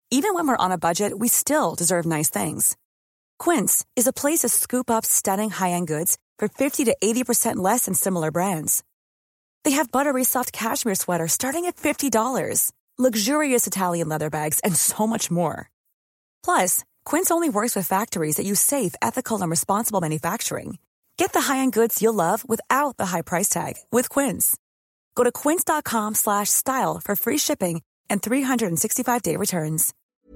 Even when we're on a budget, we still deserve nice things. Quince is a place to scoop up stunning high-end goods for 50 to 80% less than similar brands. They have buttery soft cashmere sweaters starting at $50, luxurious Italian leather bags, and so much more. Plus, Quince only works with factories that use safe, ethical, and responsible manufacturing. Get the high-end goods you'll love without the high price tag with Quince. Go to quince.com/style for free shipping and 365-day returns.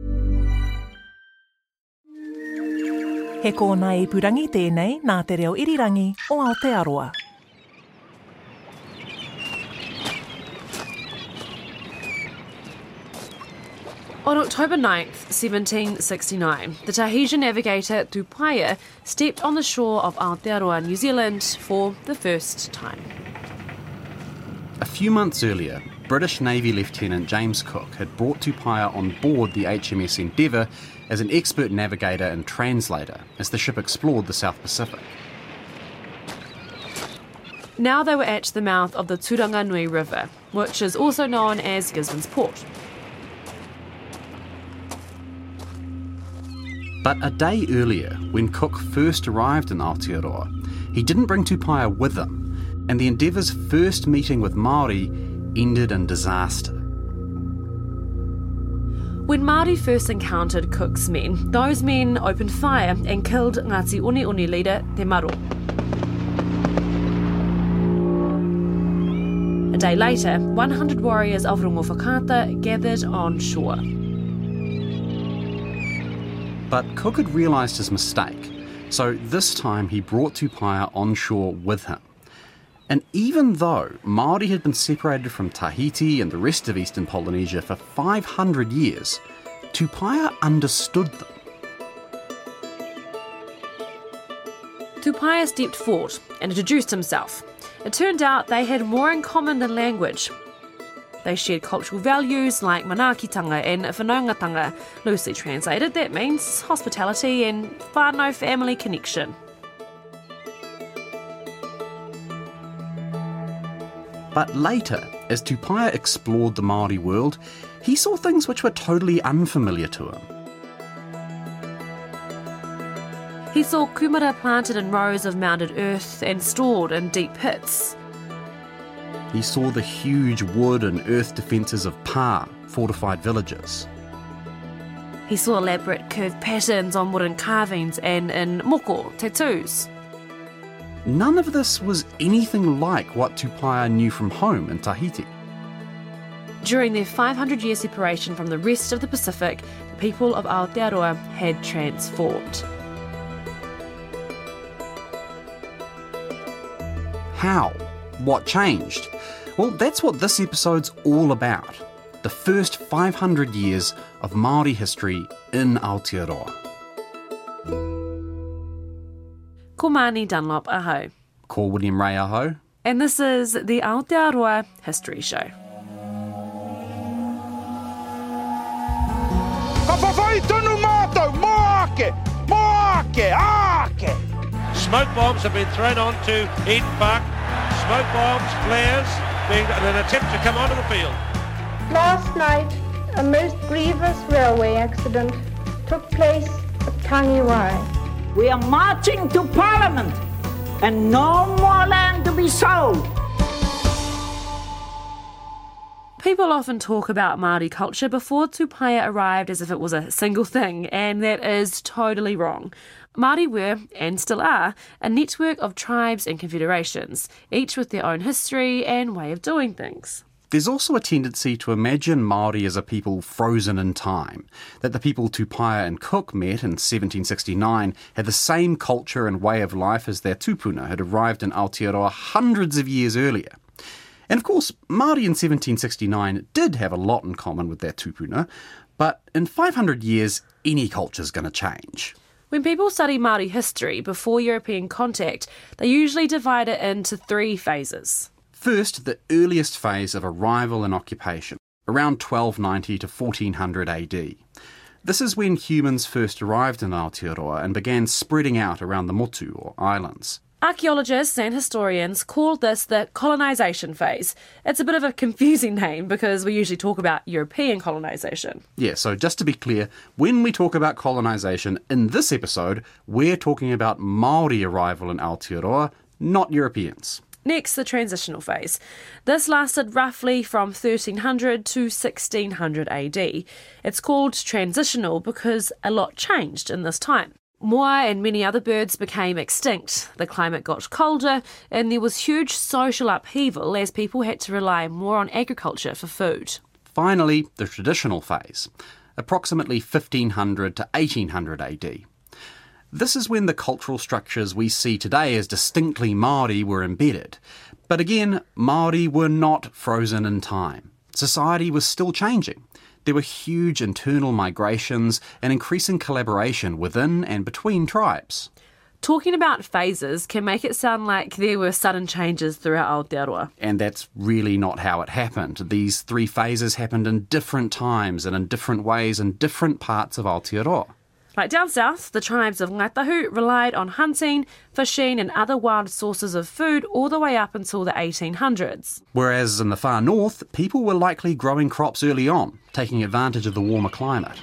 He kōna ipurangi tēnei nā te reo irirangi o Aotearoa. On October 9th, 1769, the Tahitian navigator Tupaia stepped on the shore of Aotearoa, New Zealand for the first time. A few months earlier, British Navy Lieutenant James Cook had brought Tupaia on board the HMS Endeavour as an expert navigator and translator as the ship explored the South Pacific. Now they were at the mouth of the Turanganui River, which is also known as Gisborne's Port. But a day earlier, when Cook first arrived in Aotearoa, he didn't bring Tupaia with him, and the Endeavour's first meeting with Māori ended in disaster. When Māori first encountered Cook's men, those men opened fire and killed Ngāti Uniuni leader Te Maro. A day later, 100 warriors of Rongo Whakaata gathered on shore. But Cook had realised his mistake, so this time he brought Tupaia on shore with him. And even though Māori had been separated from Tahiti and the rest of eastern Polynesia for 500 years, Tupaia understood them. Tupaia stepped forward and introduced himself. It turned out they had more in common than language. They shared cultural values like manaakitanga and whanaungatanga. Loosely translated, that means hospitality and whānau family connection. But later, as Tupaia explored the Māori world, he saw things which were totally unfamiliar to him. He saw kumara planted in rows of mounded earth and stored in deep pits. He saw the huge wood and earth defences of pā, fortified villages. He saw elaborate curved patterns on wooden carvings and in moko, tattoos. None of this was anything like what Tupaia knew from home in Tahiti. During their 500-year separation from the rest of the Pacific, the people of Aotearoa had transformed. How? What changed? Well, that's what this episode's all about. The first 500 years of Māori history in Aotearoa. Ko Māni Dunlop aho. Ko William Ray aho. And this is the Aotearoa History Show. Smoke bombs have been thrown onto Eden Park. Smoke bombs, flares, being an attempt to come onto the field. Last night, a most grievous railway accident took place at Tangiwai. We are marching to Parliament and no more land to be sold. People often talk about Māori culture before Tupaia arrived as if it was a single thing, and that is totally wrong. Māori were, and still are, a network of tribes and confederations, each with their own history and way of doing things. There's also a tendency to imagine Māori as a people frozen in time, that the people Tupaia and Cook met in 1769 had the same culture and way of life as their tupuna had arrived in Aotearoa hundreds of years earlier. And of course, Māori in 1769 did have a lot in common with their tupuna, but in 500 years, any culture's going to change. When people study Māori history before European contact, they usually divide it into 3 phases. First, the earliest phase of arrival and occupation, around 1290 to 1400 AD. This is when humans first arrived in Aotearoa and began spreading out around the motu, or islands. Archaeologists and historians call this the colonisation phase. It's a bit of a confusing name because we usually talk about European colonisation. Yeah, so just to be clear, when we talk about colonisation in this episode, we're talking about Māori arrival in Aotearoa, not Europeans. Next, the transitional phase. This lasted roughly from 1300 to 1600 AD. It's called transitional because a lot changed in this time. Moa and many other birds became extinct, the climate got colder, and there was huge social upheaval as people had to rely more on agriculture for food. Finally, the traditional phase, approximately 1500 to 1800 AD. This is when the cultural structures we see today as distinctly Māori were embedded. But again, Māori were not frozen in time. Society was still changing. There were huge internal migrations and increasing collaboration within and between tribes. Talking about phases can make it sound like there were sudden changes throughout Aotearoa. And that's really not how it happened. These 3 phases happened in different times and in different ways in different parts of Aotearoa. Like down south, the tribes of Ngaitahu relied on hunting, fishing and other wild sources of food all the way up until the 1800s. Whereas in the far north, people were likely growing crops early on, taking advantage of the warmer climate.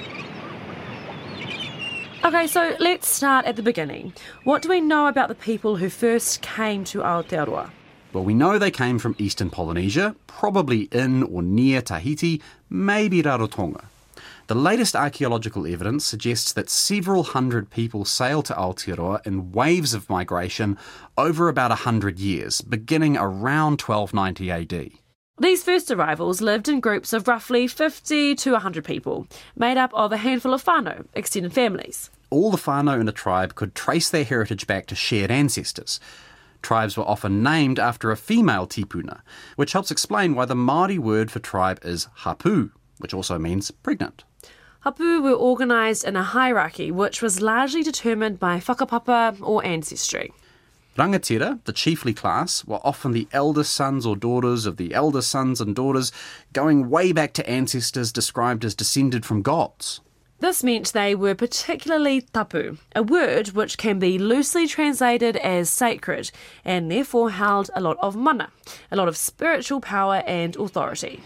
Okay, so let's start at the beginning. What do we know about the people who first came to Aotearoa? Well, we know they came from eastern Polynesia, probably in or near Tahiti, maybe Rarotonga. The latest archaeological evidence suggests that several hundred people sailed to Aotearoa in waves of migration over about 100 years, beginning around 1290 AD. These first arrivals lived in groups of roughly 50 to 100 people, made up of a handful of whānau, extended families. All the whānau in a tribe could trace their heritage back to shared ancestors. Tribes were often named after a female tipuna, which helps explain why the Māori word for tribe is hapu, which also means pregnant. Hapu were organised in a hierarchy which was largely determined by whakapapa or ancestry. Rangatira, the chiefly class, were often the eldest sons or daughters of the eldest sons and daughters, going way back to ancestors described as descended from gods. This meant they were particularly tapu, a word which can be loosely translated as sacred and therefore held a lot of mana, a lot of spiritual power and authority.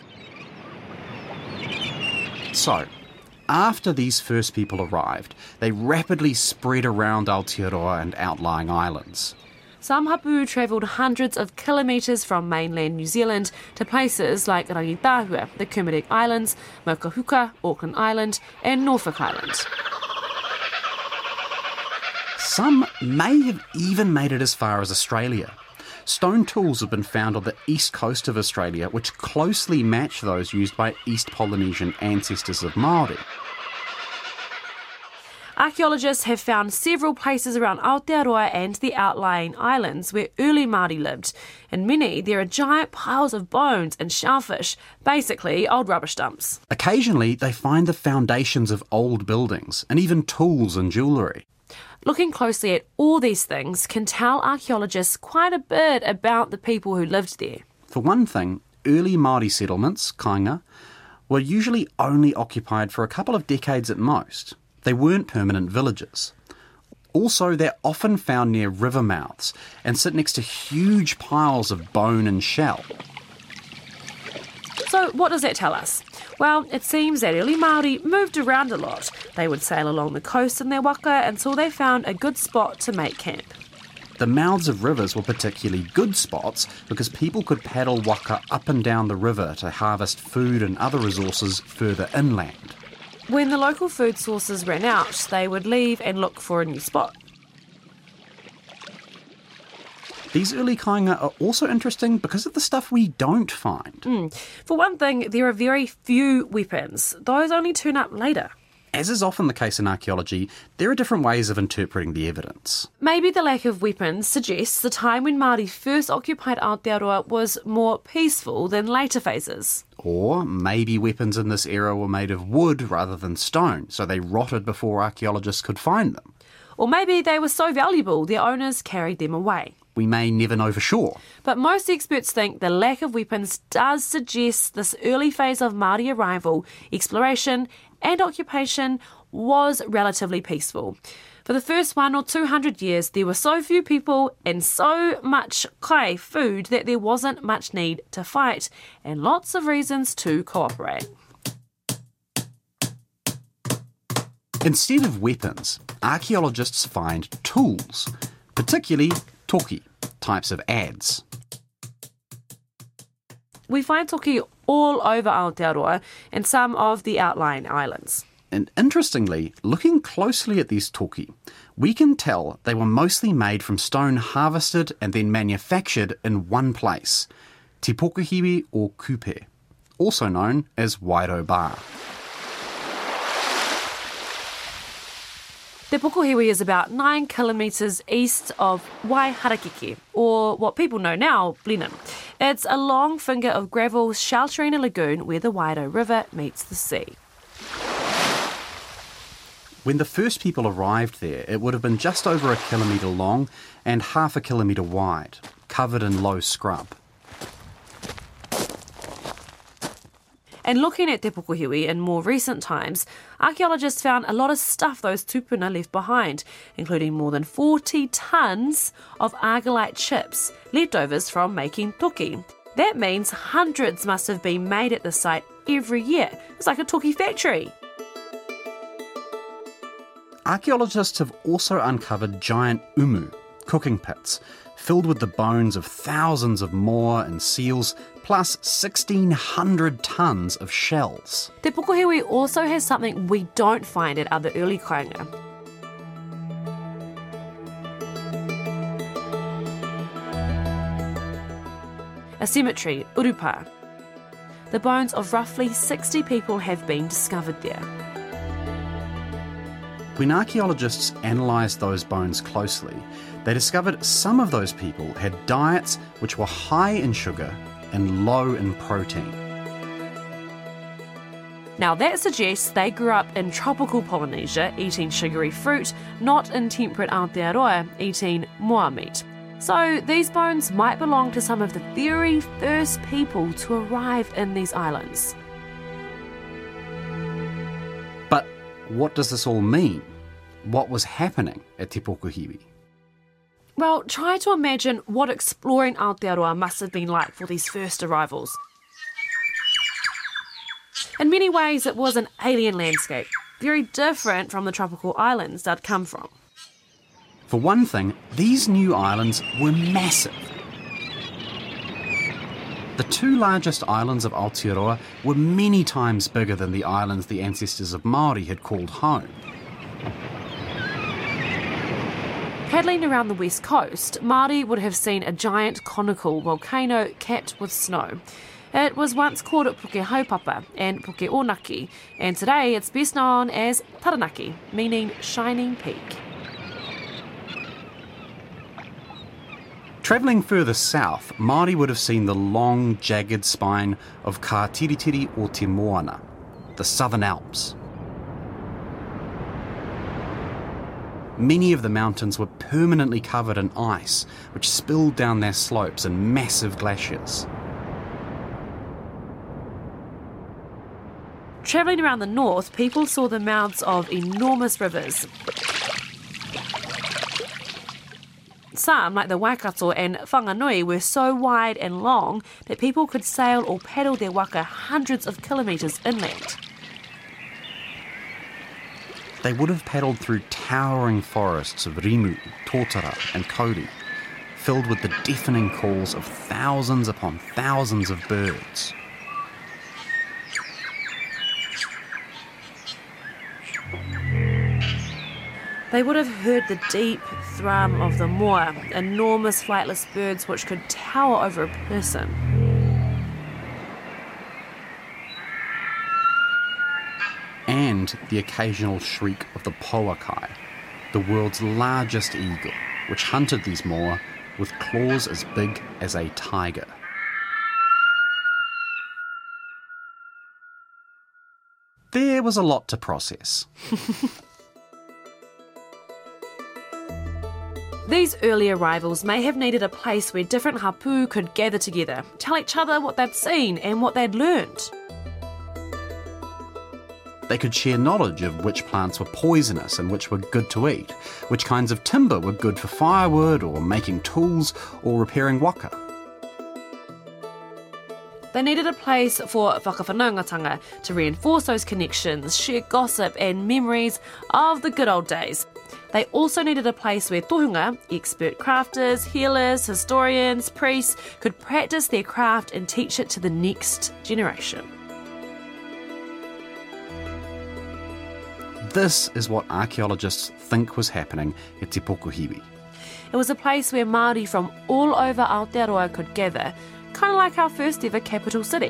So, after these first people arrived, they rapidly spread around Aotearoa and outlying islands. Some hapu travelled hundreds of kilometres from mainland New Zealand to places like Rangitahua, the Kermadec Islands, Mokahuka, Auckland Island and Norfolk Island. Some may have even made it as far as Australia. Stone tools have been found on the east coast of Australia which closely match those used by East Polynesian ancestors of Māori. Archaeologists have found several places around Aotearoa and the outlying islands where early Māori lived. In many, there are giant piles of bones and shellfish, basically old rubbish dumps. Occasionally, they find the foundations of old buildings and even tools and jewellery. Looking closely at all these things can tell archaeologists quite a bit about the people who lived there. For one thing, early Māori settlements, kāinga, were usually only occupied for a couple of decades at most. They weren't permanent villages. Also, they're often found near river mouths and sit next to huge piles of bone and shell. So what does that tell us? Well, it seems that early Māori moved around a lot. They would sail along the coast in their waka until they found a good spot to make camp. The mouths of rivers were particularly good spots because people could paddle waka up and down the river to harvest food and other resources further inland. When the local food sources ran out, they would leave and look for a new spot. These early kāinga are also interesting because of the stuff we don't find. For one thing, there are very few weapons. Those only turn up later. As is often the case in archaeology, there are different ways of interpreting the evidence. Maybe the lack of weapons suggests the time when Māori first occupied Aotearoa was more peaceful than later phases. Or maybe weapons in this era were made of wood rather than stone, so they rotted before archaeologists could find them. Or maybe they were so valuable their owners carried them away. We may never know for sure. But most experts think the lack of weapons does suggest this early phase of Māori arrival, exploration and occupation was relatively peaceful. For the first 100 or 200 years, there were so few people and so much kai, food, that there wasn't much need to fight, and lots of reasons to cooperate. Instead of weapons, archaeologists find tools, particularly toki, types of adze. We find toki all over Aotearoa and some of the outlying islands. And interestingly, looking closely at these toki, we can tell they were mostly made from stone harvested and then manufactured in one place, Te Pokuhiwi or Kupe, also known as Wairoa Bar. Te Pokuhiwi is about 9 kilometres east of Waiharakeke, or what people know now, Blenheim. It's a long finger of gravel sheltering a lagoon where the Wairoa River meets the sea. When the first people arrived there, it would have been just over 1 kilometre long and half a kilometre wide, covered in low scrub. And looking at Te Pokuhiwi in more recent times, archaeologists found a lot of stuff those tupuna left behind, including more than 40 tonnes of argillite chips, leftovers from making toki. That means hundreds must have been made at the site every year. It's like a toki factory. Archaeologists have also uncovered giant umu, cooking pits, filled with the bones of thousands of moa and seals, plus 1,600 tonnes of shells. Te Pokuhiwi also has something we don't find at other early kainga. A cemetery, Urupa. The bones of roughly 60 people have been discovered there. When archaeologists analysed those bones closely, they discovered some of those people had diets which were high in sugar and low in protein. Now that suggests they grew up in tropical Polynesia eating sugary fruit, not in temperate Aotearoa eating moa meat. So these bones might belong to some of the very first people to arrive in these islands. But what does this all mean? What was happening at Te Pokuhiwi? Well, try to imagine what exploring Aotearoa must have been like for these first arrivals. In many ways, it was an alien landscape, very different from the tropical islands they'd come from. For one thing, these new islands were massive. The 2 largest islands of Aotearoa were many times bigger than the islands the ancestors of Māori had called home. Paddling around the west coast, Māori would have seen a giant conical volcano capped with snow. It was once called Puke Haupapa and Puke Onaki, and today it's best known as Taranaki, meaning shining peak. Travelling further south, Māori would have seen the long, jagged spine of Ka Tiritiri o Te Moana, the Southern Alps. Many of the mountains were permanently covered in ice, which spilled down their slopes in massive glaciers. Travelling around the north, people saw the mouths of enormous rivers. Some, like the Waikato and Whanganui, were so wide and long that people could sail or paddle their waka hundreds of kilometres inland. They would have paddled through towering forests of rimu, tōtara and kauri, filled with the deafening calls of thousands upon thousands of birds. They would have heard the deep thrum of the moa, enormous flightless birds which could tower over a person. And the occasional shriek of the pouakai, the world's largest eagle, which hunted these moa with claws as big as a tiger. There was a lot to process. These early arrivals may have needed a place where different hapu could gather together, tell each other what they'd seen and what they'd learned. They could share knowledge of which plants were poisonous and which were good to eat, which kinds of timber were good for firewood or making tools or repairing waka. They needed a place for whakawhanaungatanga to reinforce those connections, share gossip and memories of the good old days. They also needed a place where tohunga, expert crafters, healers, historians, priests, could practice their craft and teach it to the next generation. This is what archaeologists think was happening at Te Pukuhiwi. It was a place where Māori from all over Aotearoa could gather, kind of like our first ever capital city.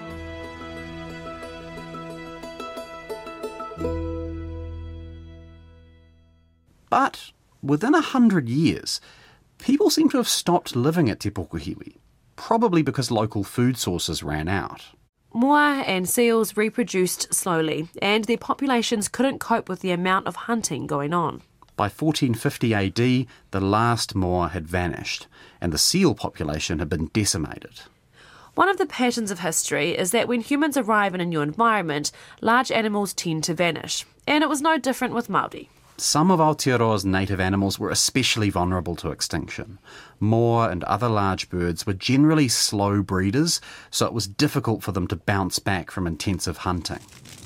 But within 100 years, people seem to have stopped living at Te Pukuhiwi, probably because local food sources ran out. Moa and seals reproduced slowly, and their populations couldn't cope with the amount of hunting going on. By 1450 AD, the last moa had vanished, and the seal population had been decimated. One of the patterns of history is that when humans arrive in a new environment, large animals tend to vanish, and it was no different with Māori. Some of Aotearoa's native animals were especially vulnerable to extinction. Moa and other large birds were generally slow breeders, so it was difficult for them to bounce back from intensive hunting.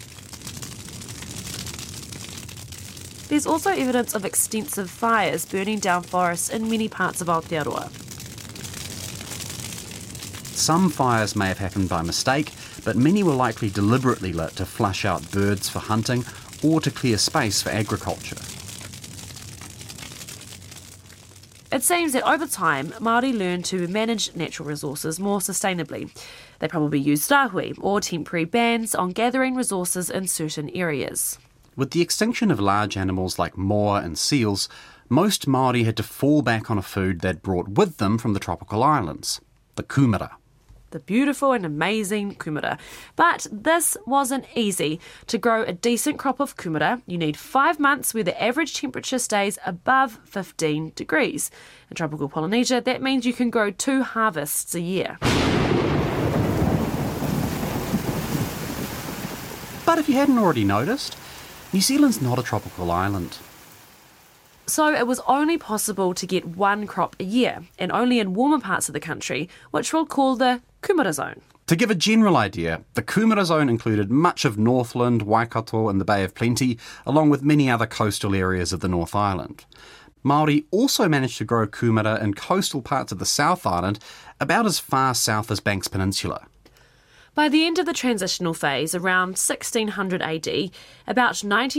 There's also evidence of extensive fires burning down forests in many parts of Aotearoa. Some fires may have happened by mistake, but many were likely deliberately lit to flush out birds for hunting or to clear space for agriculture. It seems that over time, Māori learned to manage natural resources more sustainably. They probably used rahui, or temporary bans on gathering resources in certain areas. With the extinction of large animals like moa and seals, most Māori had to fall back on a food they'd brought with them from the tropical islands, the kumara. The beautiful and amazing kumara. But this wasn't easy. To grow a decent crop of kumara, you need 5 months where the average temperature stays above 15 degrees. In tropical Polynesia, that means you can grow 2 harvests a year. But if you hadn't already noticed, New Zealand's not a tropical island. So it was only possible to get 1 crop a year, and only in warmer parts of the country, which we'll call the Kumara Zone. To give a general idea, the Kumara Zone included much of Northland, Waikato and the Bay of Plenty, along with many other coastal areas of the North Island. Māori also managed to grow kumara in coastal parts of the South Island, about as far south as Banks Peninsula. By the end of the transitional phase, around 1600 AD, about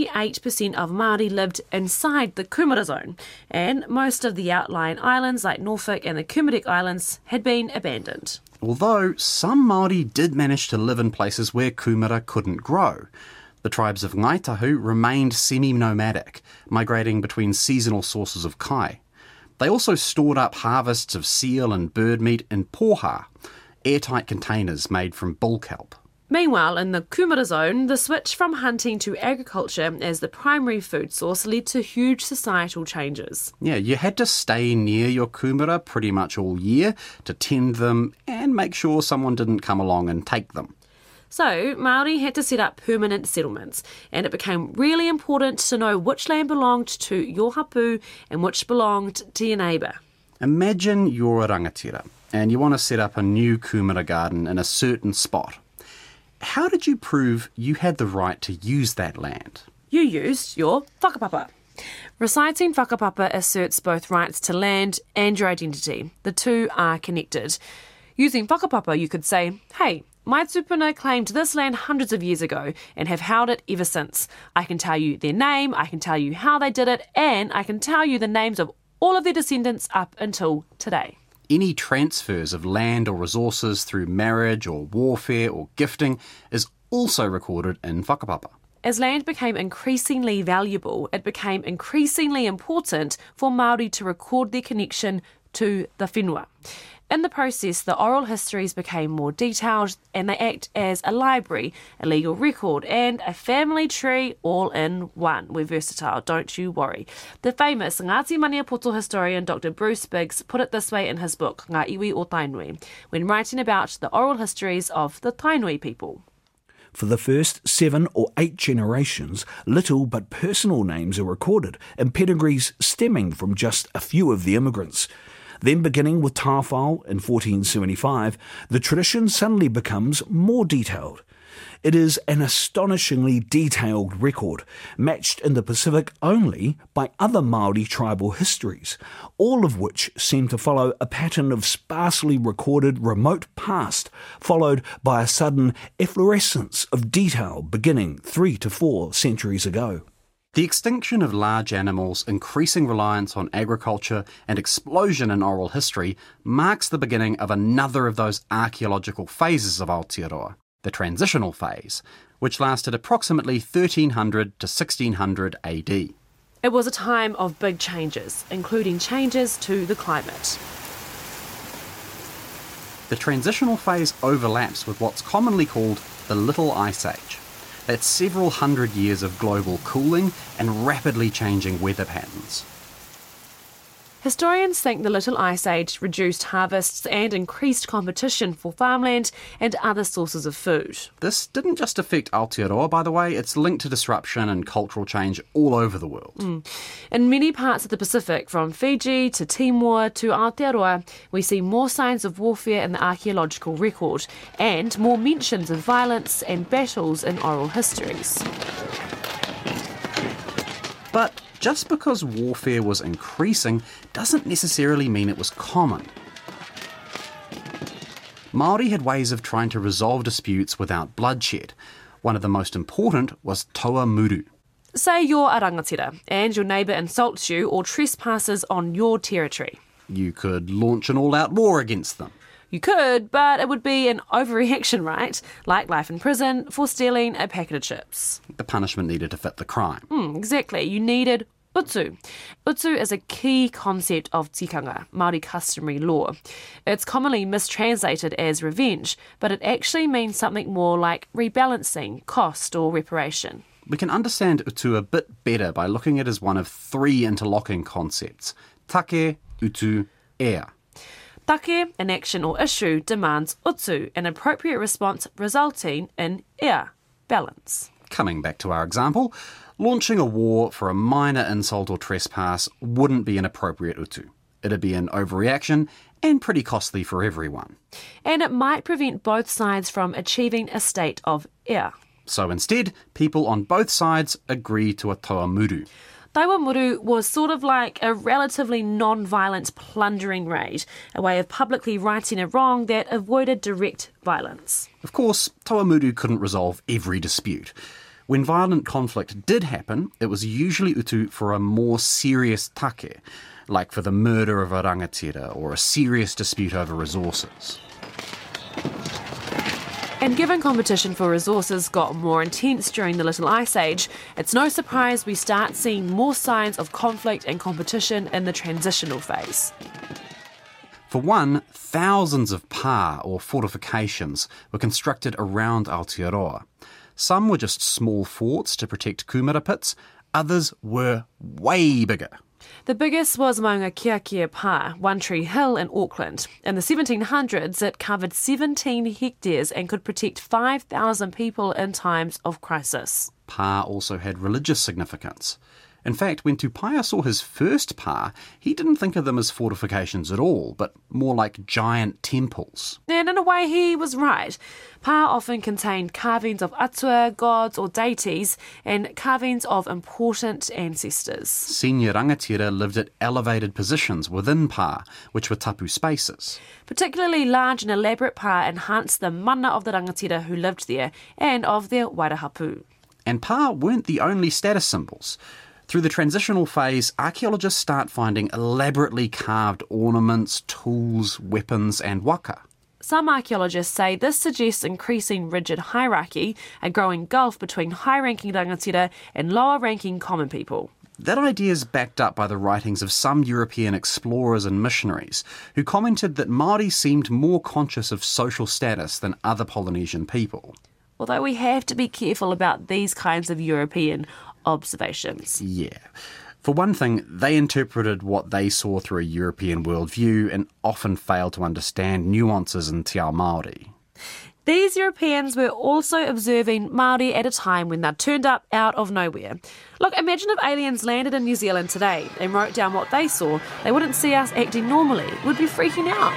98% of Māori lived inside the Kumara Zone, and most of the outlying islands like Norfolk and the Kermadec Islands had been abandoned. Although some Māori did manage to live in places where kumara couldn't grow. The tribes of Ngaitahu remained semi-nomadic, migrating between seasonal sources of kai. They also stored up harvests of seal and bird meat in poha, airtight containers made from bull kelp. Meanwhile, in the Kumara Zone, the switch from hunting to agriculture as the primary food source led to huge societal changes. Yeah, you had to stay near your kumara pretty much all year to tend them and make sure someone didn't come along and take them. So, Māori had to set up permanent settlements, and it became really important to know which land belonged to your hapu and which belonged to your neighbour. Imagine you're a rangatira and you want to set up a new kumara garden in a certain spot. How did you prove you had the right to use that land? You used your whakapapa. Reciting whakapapa asserts both rights to land and your identity. The two are connected. Using whakapapa, you could say, hey, my tupuna claimed this land hundreds of years ago and have held it ever since. I can tell you their name, I can tell you how they did it, and I can tell you the names of all of their descendants up until today. Any transfers of land or resources through marriage or warfare or gifting is also recorded in whakapapa. As land became increasingly valuable, it became increasingly important for Māori to record their connection to the whenua. In the process, the oral histories became more detailed and they act as a library, a legal record and a family tree all in one. We're versatile, don't you worry. The famous Ngāti Maniapoto historian Dr. Bruce Biggs put it this way in his book, Ngā Iwi o Tainui, when writing about the oral histories of the Tainui people. For the first 7 or 8 generations, little but personal names are recorded, and pedigrees stemming from just a few of the immigrants. Then, beginning with Tawhao in 1475, the tradition suddenly becomes more detailed. It is an astonishingly detailed record, matched in the Pacific only by other Māori tribal histories, all of which seem to follow a pattern of sparsely recorded remote past, followed by a sudden efflorescence of detail beginning 3 to 4 centuries ago. The extinction of large animals, increasing reliance on agriculture, and explosion in oral history marks the beginning of another of those archaeological phases of Aotearoa, the transitional phase, which lasted approximately 1300 to 1600 AD. It was a time of big changes, including changes to the climate. The transitional phase overlaps with what's commonly called the Little Ice Age. That's several hundred years of global cooling and rapidly changing weather patterns. Historians think the Little Ice Age reduced harvests and increased competition for farmland and other sources of food. This didn't just affect Aotearoa, by the way, it's linked to disruption and cultural change all over the world. In many parts of the Pacific, from Fiji to Timor to Aotearoa, we see more signs of warfare in the archaeological record and more mentions of violence and battles in oral histories. But just because warfare was increasing doesn't necessarily mean it was common. Māori had ways of trying to resolve disputes without bloodshed. One of the most important was toa muru. Say you're a rangatira and your neighbour insults you or trespasses on your territory. You could launch an all-out war against them. You could, but it would be an overreaction, right? Like life in prison for stealing a packet of chips. The punishment needed to fit the crime. Exactly. You needed utu. Utu is a key concept of tikanga, Māori customary law. It's commonly mistranslated as revenge, but it actually means something more like rebalancing, cost or reparation. We can understand utu a bit better by looking at it as one of 3 interlocking concepts: take, utu, ea. Take, an action or issue, demands utu, an appropriate response resulting in ea, balance. Coming back to our example, launching a war for a minor insult or trespass wouldn't be an appropriate utu. It'd be an overreaction and pretty costly for everyone. And it might prevent both sides from achieving a state of ea. So instead, people on both sides agree to a toa muru. Toa muru was sort of like a relatively non-violent plundering raid, a way of publicly righting a wrong that avoided direct violence. Of course, toa muru couldn't resolve every dispute. When violent conflict did happen, it was usually utu for a more serious take, like for the murder of a rangatira or a serious dispute over resources. And given competition for resources got more intense during the Little Ice Age, it's no surprise we start seeing more signs of conflict and competition in the transitional phase. For one, thousands of pa, or fortifications, were constructed around Aotearoa. Some were just small forts to protect kumara pits, others were way bigger. The biggest was Maunga Kiakia Pa, One Tree Hill in Auckland. In the 1700s, it covered 17 hectares and could protect 5,000 people in times of crisis. Pa also had religious significance. In fact, when Tupaia saw his first pa, he didn't think of them as fortifications at all, but more like giant temples. And in a way, he was right. Pa often contained carvings of atua, gods or deities, and carvings of important ancestors. Senior rangatira lived at elevated positions within pa, which were tapu spaces. Particularly large and elaborate pa enhanced the mana of the rangatira who lived there and of their wairahapu. And pa weren't the only status symbols. Through the transitional phase, archaeologists start finding elaborately carved ornaments, tools, weapons, and waka. Some archaeologists say this suggests increasing rigid hierarchy, a growing gulf between high-ranking rangatira and lower-ranking common people. That idea is backed up by the writings of some European explorers and missionaries, who commented that Māori seemed more conscious of social status than other Polynesian people. Although we have to be careful about these kinds of European observations. Yeah. For one thing, they interpreted what they saw through a European worldview and often failed to understand nuances in te ao Māori. These Europeans were also observing Māori at a time when they'd turned up out of nowhere. Look, imagine if aliens landed in New Zealand today and wrote down what they saw. They wouldn't see us acting normally. We'd be freaking out.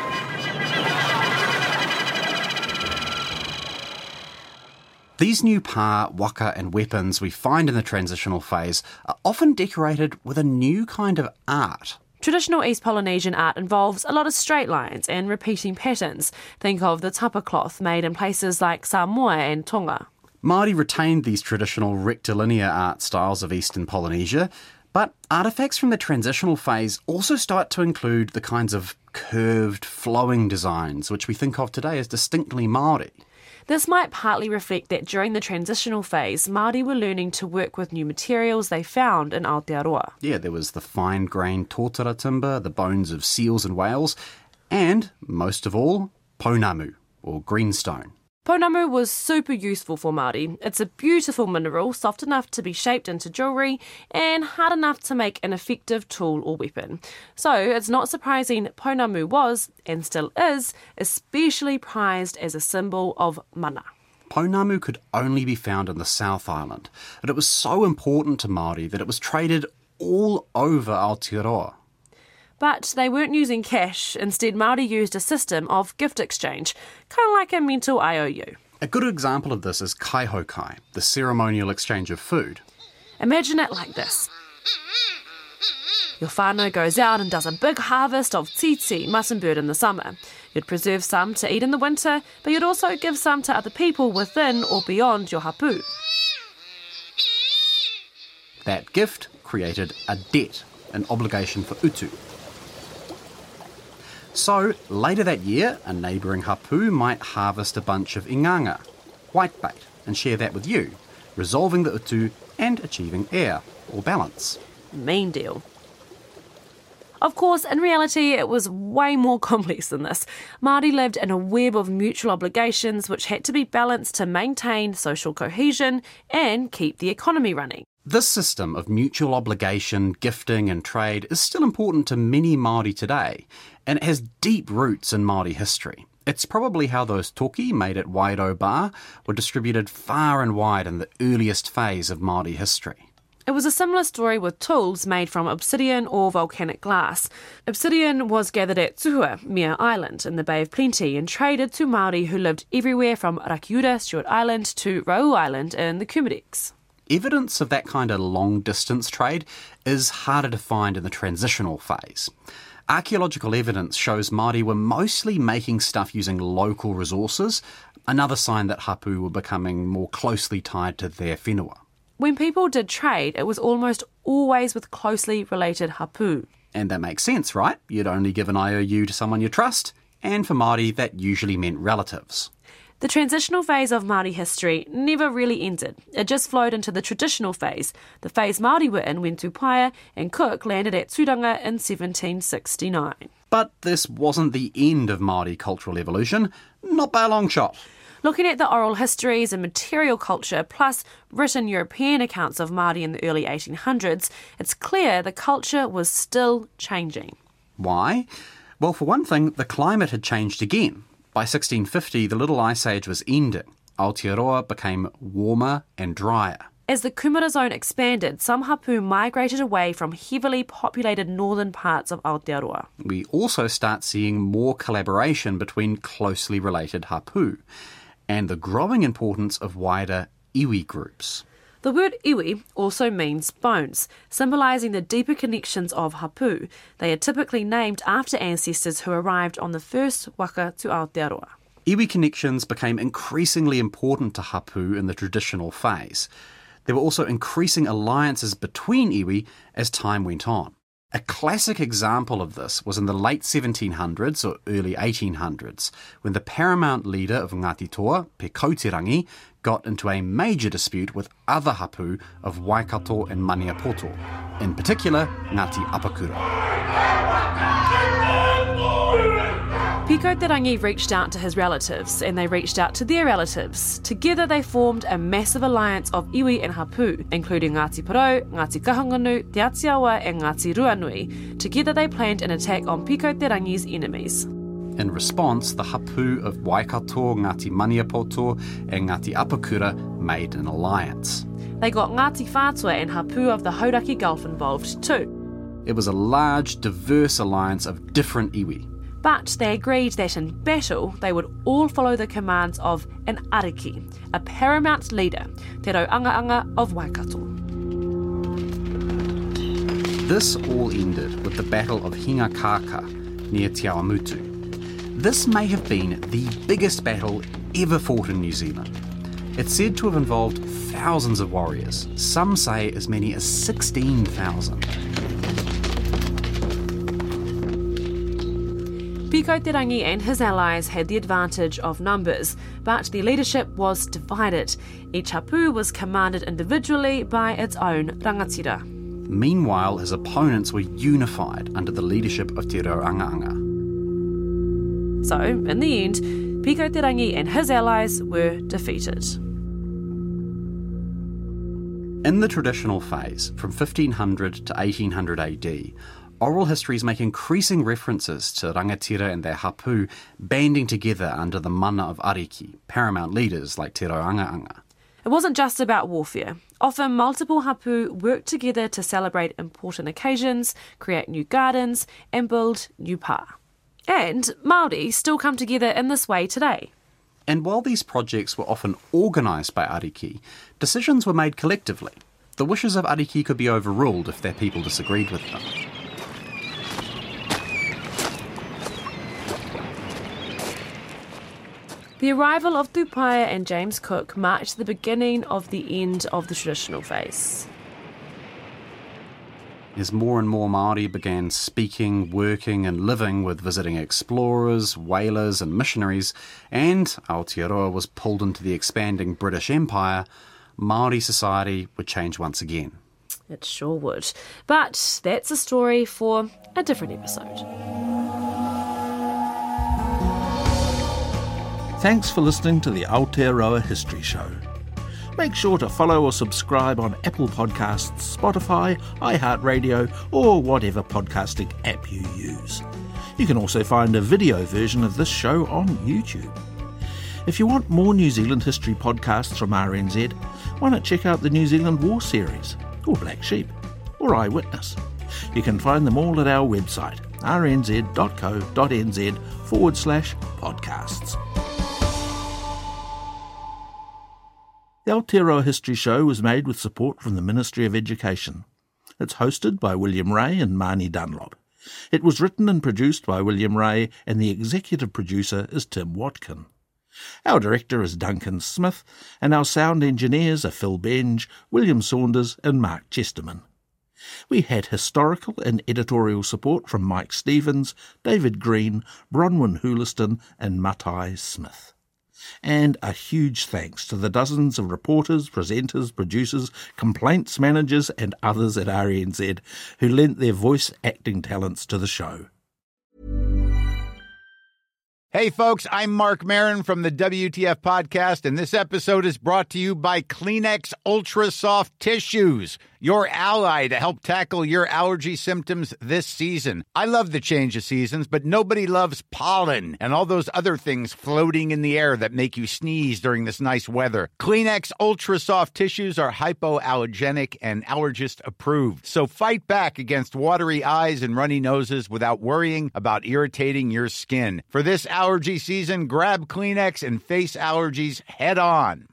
These new pa, waka and weapons we find in the transitional phase are often decorated with a new kind of art. Traditional East Polynesian art involves a lot of straight lines and repeating patterns. Think of the tapa cloth made in places like Samoa and Tonga. Māori retained these traditional rectilinear art styles of Eastern Polynesia, but artefacts from the transitional phase also start to include the kinds of curved, flowing designs which we think of today as distinctly Māori. This might partly reflect that during the transitional phase, Māori were learning to work with new materials they found in Aotearoa. Yeah, there was the fine-grained tōtara timber, the bones of seals and whales, and, most of all, pounamu, or greenstone. Pounamu was super useful for Māori. It's a beautiful mineral, soft enough to be shaped into jewellery and hard enough to make an effective tool or weapon. So it's not surprising pounamu was, and still is, especially prized as a symbol of mana. Pounamu could only be found in the South Island, but it was so important to Māori that it was traded all over Aotearoa. But they weren't using cash. Instead, Māori used a system of gift exchange, kind of like a mental IOU. A good example of this is kaihokai, the ceremonial exchange of food. Imagine it like this. Your whānau goes out and does a big harvest of titi, mutton bird, in the summer. You'd preserve some to eat in the winter, but you'd also give some to other people within or beyond your hapu. That gift created a debt, an obligation for utu. So, later that year, a neighbouring hapu might harvest a bunch of inganga, whitebait, and share that with you, resolving the utu and achieving air, or balance. Mean deal. Of course, in reality, it was way more complex than this. Māori lived in a web of mutual obligations which had to be balanced to maintain social cohesion and keep the economy running. This system of mutual obligation, gifting and trade is still important to many Māori today, and it has deep roots in Māori history. It's probably how those toki made at Wairoa Bar were distributed far and wide in the earliest phase of Māori history. It was a similar story with tools made from obsidian or volcanic glass. Obsidian was gathered at Tuhua, Mere Island, in the Bay of Plenty, and traded to Māori who lived everywhere from Rakiura, Stewart Island, to Rau Island in the Kumiriks. Evidence of that kind of long-distance trade is harder to find in the transitional phase. Archaeological evidence shows Māori were mostly making stuff using local resources, another sign that hapu were becoming more closely tied to their whenua. When people did trade, it was almost always with closely related hapu. And that makes sense, right? You'd only give an IOU to someone you trust, and for Māori that usually meant relatives. The transitional phase of Māori history never really ended. It just flowed into the traditional phase, the phase Māori were in when Tupaia and Cook landed at Turanga in 1769. But this wasn't the end of Māori cultural evolution, not by a long shot. Looking at the oral histories and material culture, plus written European accounts of Māori in the early 1800s, it's clear the culture was still changing. Why? Well, for one thing, the climate had changed again. By 1650, the Little Ice Age was ending. Aotearoa became warmer and drier. As the Kumara Zone expanded, some hapu migrated away from heavily populated northern parts of Aotearoa. We also start seeing more collaboration between closely related hapu, and the growing importance of wider iwi groups. The word iwi also means bones, symbolising the deeper connections of hapu. They are typically named after ancestors who arrived on the first waka to Aotearoa. Iwi connections became increasingly important to hapu in the traditional phase. There were also increasing alliances between iwi as time went on. A classic example of this was in the late 1700s or early 1800s, when the paramount leader of Ngāti Toa, Pe Kautirangi, got into a major dispute with other hapu of Waikato and Maniapoto, in particular Ngāti Apakura. Pe Kautirangi reached out to his relatives, and they reached out to their relatives. Together they formed a massive alliance of iwi and hapu, including Ngāti Porou, Ngāti Kahungunu, Te Atiawa and Ngāti Ruanui. Together they planned an attack on Pe Kautirangi's enemies. In response, the hapu of Waikato, Ngāti Maniapoto and Ngāti Apakura made an alliance. They got Ngāti Whātua and hapu of the Hauraki Gulf involved too. It was a large, diverse alliance of different iwi. But they agreed that in battle they would all follow the commands of an ariki, a paramount leader, Te Rauangaanga of Waikato. This all ended with the Battle of Hingakaka near Te Awamutu. This may have been the biggest battle ever fought in New Zealand. It's said to have involved thousands of warriors, some say as many as 16,000. Piko Te Rangi and his allies had the advantage of numbers, but their leadership was divided. Each hapu was commanded individually by its own rangatira. Meanwhile, his opponents were unified under the leadership of Te Rauangaanga. So, in the end, Piko Te Rangi and his allies were defeated. In the traditional phase, from 1500 to 1800 AD, oral histories make increasing references to rangatira and their hapu banding together under the mana of ariki, paramount leaders like Te Rauangaanga. It wasn't just about warfare. Often multiple hapu worked together to celebrate important occasions, create new gardens and build new pā. And Māori still come together in this way today. And while these projects were often organised by ariki, decisions were made collectively. The wishes of ariki could be overruled if their people disagreed with them. The arrival of Tupaia and James Cook marked the beginning of the end of the traditional phase. As more and more Māori began speaking, working and living with visiting explorers, whalers and missionaries, and Aotearoa was pulled into the expanding British Empire, Māori society would change once again. It sure would. But that's a story for a different episode. Thanks for listening to the Aotearoa History Show. Make sure to follow or subscribe on Apple Podcasts, Spotify, iHeartRadio, or whatever podcasting app you use. You can also find a video version of this show on YouTube. If you want more New Zealand history podcasts from RNZ, why not check out the New Zealand War Series, or Black Sheep, or Eyewitness. You can find them all at our website, rnz.co.nz/podcasts. The Aotearoa History Show was made with support from the Ministry of Education. It's hosted by William Ray and Marnie Dunlop. It was written and produced by William Ray, and the executive producer is Tim Watkin. Our director is Duncan Smith, and our sound engineers are Phil Benge, William Saunders and Mark Chesterman. We had historical and editorial support from Mike Stevens, David Green, Bronwyn Houliston and Matai Smith. And a huge thanks to the dozens of reporters, presenters, producers, complaints managers and others at RNZ who lent their voice acting talents to the show. Hey folks, I'm Mark Maron from the WTF Podcast, and this episode is brought to you by Kleenex Ultra Soft Tissues, your ally to help tackle your allergy symptoms this season. I love the change of seasons, but nobody loves pollen and all those other things floating in the air that make you sneeze during this nice weather. Kleenex Ultra Soft Tissues are hypoallergenic and allergist approved, so fight back against watery eyes and runny noses without worrying about irritating your skin. For this allergy season, grab Kleenex and face allergies head on.